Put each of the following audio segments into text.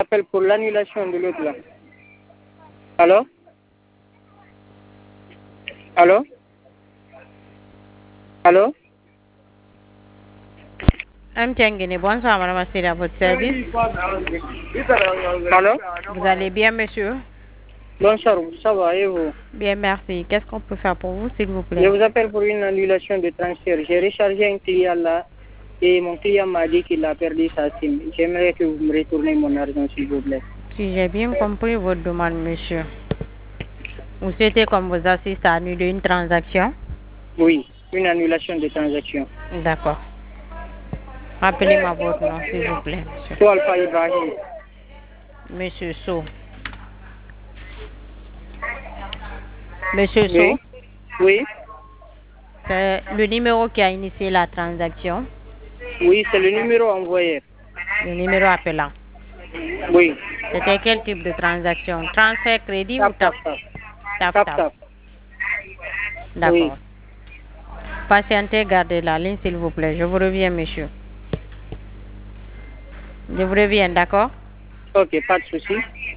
J'appelle pour l'annulation de l'autre là. Allô? Allô? Allô? Mtiangini, bonsoir madame Assir à votre service. Allô? Vous allez bien monsieur? Bonsoir, ça va et vous? Bien, merci. Qu'est-ce qu'on peut faire pour vous s'il vous Je plaît? vous appelle pour une annulation de transfert. J'ai rechargé un client là et mon client m'a dit qu'il a perdu sa SIM. J'aimerais que vous me retournez mon argent s'il vous plaît. Si j'ai bien compris votre demande monsieur, vous souhaitez qu'on vous assiste à annuler une transaction? Oui, une annulation de transaction. D'accord. Rappelez-moi votre nom s'il vous plaît monsieur. So Alpha Ibrahim. Monsieur So. Monsieur So, Oui? Oui? c'est le numéro qui a initié la transaction, Oui, c'est le numéro envoyé. le numéro appelant. Oui. C'était quel type de transaction? Transfert crédit ou Tap. tap? Oui. D'accord. Patientez, gardez la ligne s'il vous plaît. Je vous reviens monsieur. Je vous reviens, d'accord? Ok, pas de souci.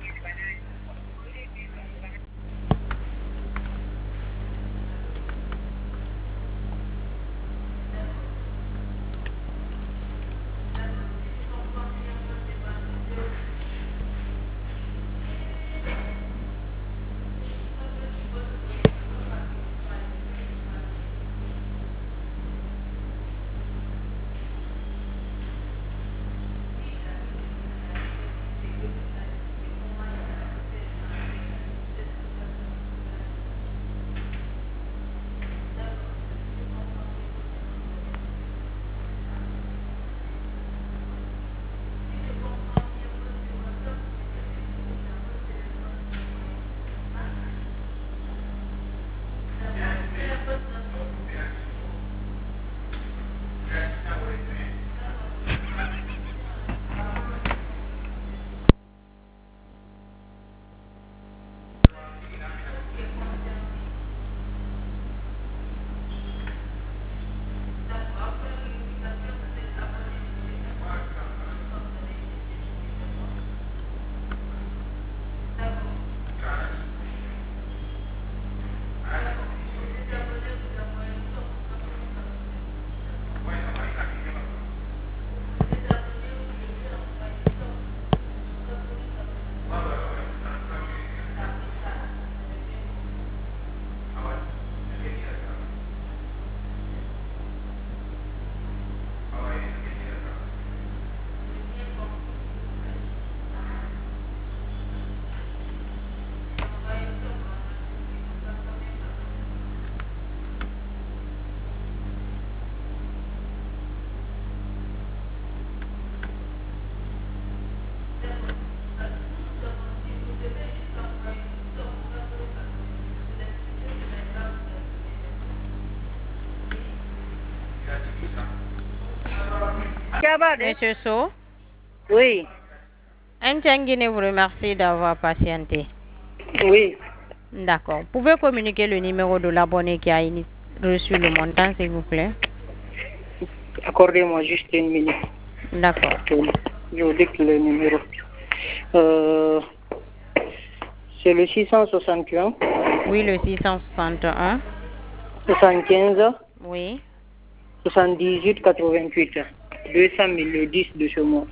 Monsieur So, Oui. Mtiangini vous remercie d'avoir patienté. Oui. D'accord. Pouvez communiquer le numéro de l'abonné qui a reçu le montant, s'il vous plaît? Accordez-moi juste une minute. D'accord. Je vous dicte le numéro. C'est le 661 Oui, le 661. 75 Oui. 78 88. 200 000, le 10 de ce mois.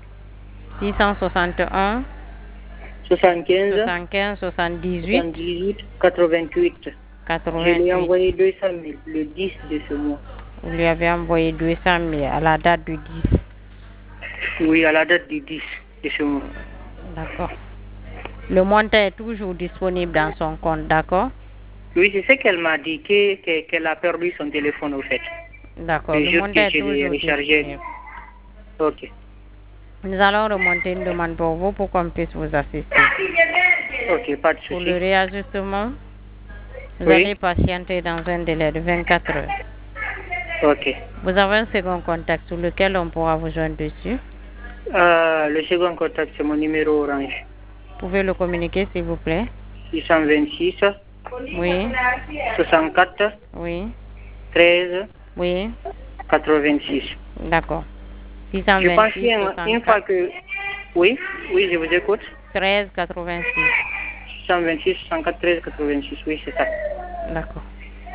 661, 75 75, 78, 78 88. Je lui ai 88. envoyé 200 000 le 10 de ce mois. Vous lui avez envoyé 200 000 à la date du 10. Oui, à la date du 10 de ce mois. D'accord. Le montant est toujours disponible dans son compte, d'accord? Oui, c'est ce qu'elle m'a dit, qu'elle a perdu son téléphone au fait. D'accord. Le Le jour montant que est je l'ai toujours rechargé. disponible. Ok. Nous allons remonter une demande pour vous pour qu'on puisse vous assister. Ok, pas de Pour souci. le réajustement, vous Oui. allez patienter dans un délai de 24 heures. Ok. Vous avez un second contact sur lequel on pourra vous joindre dessus. Le second contact, c'est mon numéro orange. Vous pouvez le communiquer, s'il vous plaît? 626 Oui. 64 Oui. 13 Oui. 86. D'accord. Je pense 626, qu'une fois 64. que Oui, oui, je vous écoute. 13 86. 126 104 13 86, oui, c'est ça. D'accord.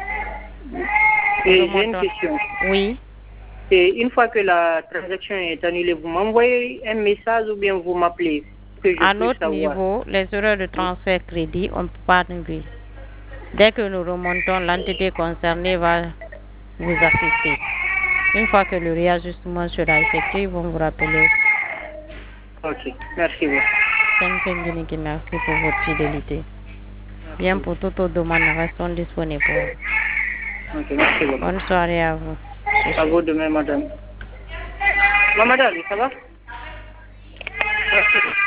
Et j'ai une question. Oui. Et une fois que la transaction est annulée, vous m'envoyez un message ou bien vous m'appelez que je À puisse notre savoir. niveau, les erreurs de transfert crédit, on ne peut pas annuler. Dès que nous remontons, l'entité concernée va vous assister. Une fois que le réajustement sera effectué, ils vont vous rappeler. Ok, merci beaucoup. Merci pour votre fidélité. Bien, pour toute autre demande, nous restons disponibles. Ok, merci beaucoup. Bonne soirée à vous. À vous demain, madame. Madame, ça va? Merci.